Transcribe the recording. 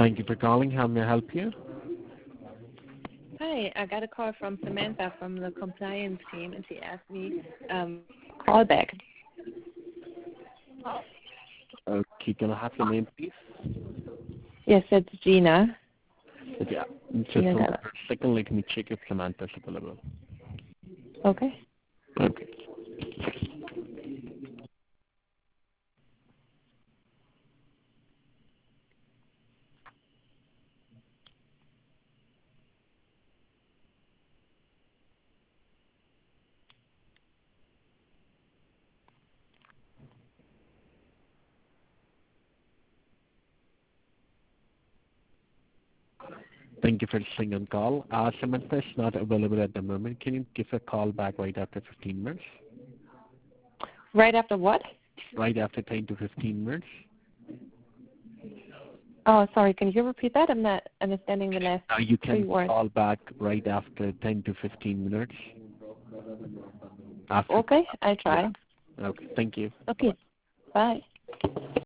Thank you for calling. How may I help you? Hi, I got a call from Samantha from the compliance team, and she asked me call back. Okay, can I have your name, please? Yes, it's Gina. Yeah, just Gina hold on Della. for a second. Let me check if Samantha's available. Okay. Okay. Thank you for staying on call. Samantha is not available at the moment. Can you give a call back right after 15 minutes? Right after what? Right after 10 to 15 minutes? Oh, sorry. Can you repeat that? I'm not understanding the last You three can words. call back right after 10 to 15 minutes. Okay, I try. Yeah. Okay, thank you. Okay, bye.